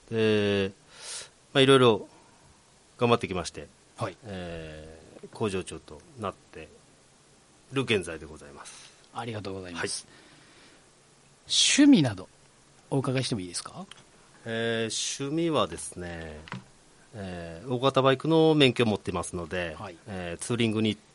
で、いろいろ頑張ってきまして、 はい、 工場長となっている現在でございます。 ありがとうございます、 はい、 趣味などお伺いしてもいいですか？ 趣味はですね、大型バイクの免許を持っていますので、 はい、 ツーリングに行って、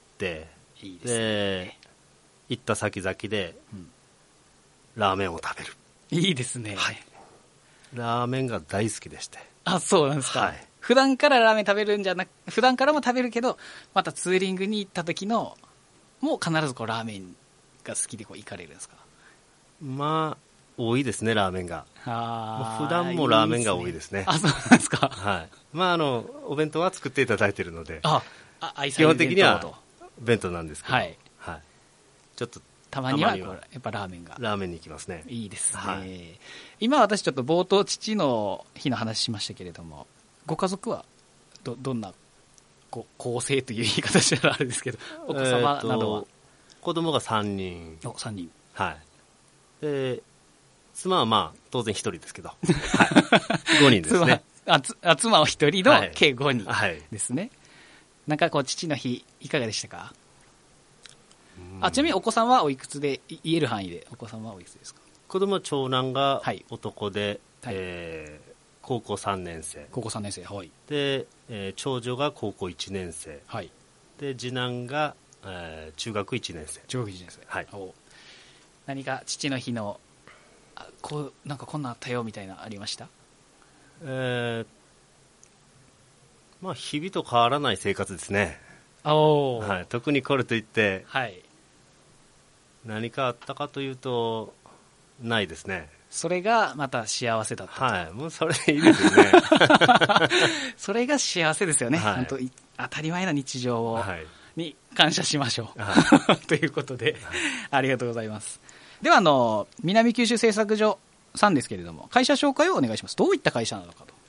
いいですね、 行った先々で、ラーメンを食べる。 いいですね、 はい、ラーメンが大好きでして。 あ、そうなんですか、 はい、 普段からラーメン食べるんじゃなく、普段からも食べるけど、またツーリングに行った時のもう必ずこうラーメンが好きでこう行かれるんですか？ まあ多いですね、ラーメンが。普段もラーメンが多いですね。 あ、そうなんですか。 はい。お弁当は作っていただいているので、 基本的には弁当なんですけど、 はい、 はい、ちょっとたまにはやっぱラーメンが。 ラーメンに行きますね。 いいですね。 はい、 今私ちょっと冒頭父の日の話しましたけれども、ご家族はどんな構成という言い方したらあれですけど、お子様などは？ 子供が3人。 3人。 はい。で、妻は当然1人ですけど、はい、5人ですね。 妻は1人の計5人ですね。 はい、 なんか父の日いかがでしたか？ちなみにお子さんはおいくつで、言える範囲でお子さんはおいくつですか？ 子供は長男が男で、はい、高校3年生。 高校3年生、はい。 で、長女が高校1年生。 はい。 で、次男が、中学1年生。 中学1年生。 はい。 何か父の日の、なんかこんなあったよみたいなありました？ 日々と変わらない生活ですね。 はい、 特にこれといって、 はい、 何かあったかというとないですね。 それがまた幸せだったと。 はい、もうそれでいいですよね。 それが幸せですよね、 はい、 本当当たり前な日常を、 はい、 に感謝しましょう、 はい、 ということで、はい、ありがとうございます。では南九州製作所さんですけれども、会社紹介をお願いします。どういった会社なのかと。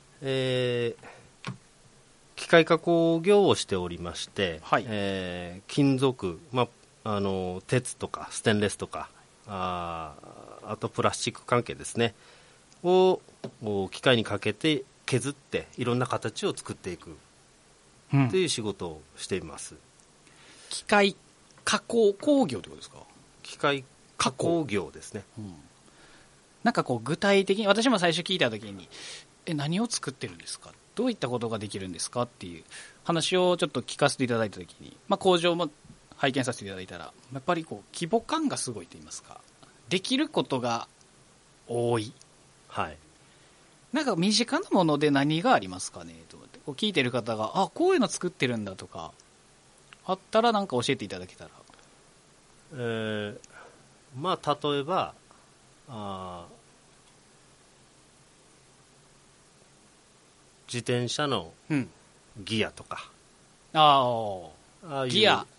機械加工業をしておりまして、 はい、 金属、鉄とかステンレスとか、あとプラスチック関係ですねを機械にかけて削っていろんな形を作っていくという仕事をしています。 機械加工工業ということですか？ 機械加工業ですね。 なんか具体的に、私も最初聞いたときに何を作ってるんですか、どういったことができるんですかっていう話をちょっと聞かせていただいたときに、工場も拝見させていただいたら、やっぱり規模感がすごいと言いますか、できることが多い、 はい、 なんか身近なもので何がありますかねと思って、聞いてる方がこういうの作ってるんだとかあったらなんか教えていただけたら。 例えば自転車のギアとか、 ギア、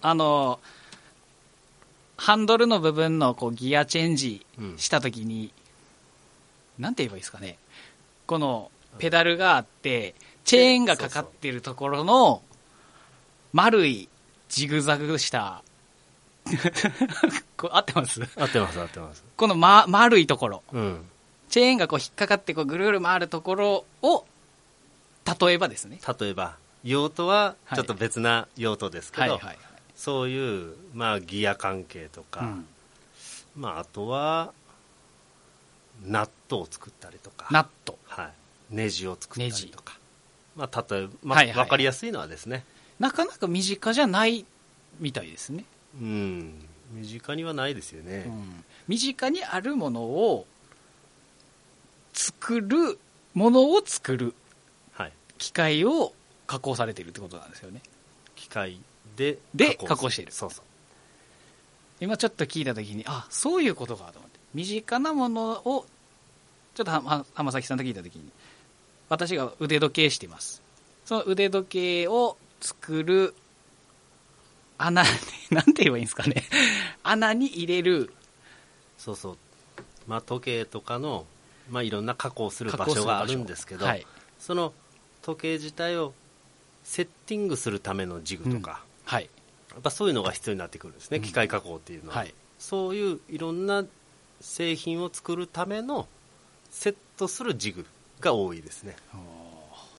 ハンドルの部分のギアチェンジしたときに、なんて言えばいいですかね、このペダルがあってチェーンがかかってるところの丸いジグザグした合ってます？ 合ってます合ってます。 この、丸いところ、チェーンが引っかかってぐるぐる回るところを、例えばですね、 例えば用途はちょっと別な用途ですけど、そういうギア関係とか、あとはナットを作ったりとか、 ナット、 ネジを作ったりとか、例えば、分かりやすいのはですね、 なかなか身近じゃないみたいですね。 身近にはないですよね。 身近にあるものを作るものを作る、機械を加工されているってことなんですよね。 機械で加工している。 そうそう。 今ちょっと聞いたときに、そういうことかと思って、身近なものをちょっと浜崎さんと聞いたときに、私が腕時計しています。その腕時計を作る穴、なんて言えばいいんですかね、穴に入れる、 そうそう、時計とかの、いろんな加工する場所があるんですけど、その時計自体をセッティングするためのジグとか、やっぱそういうのが必要になってくるんですね、機械加工っていうのは、そういういろんな製品を作るためのセットするジグが多いですね。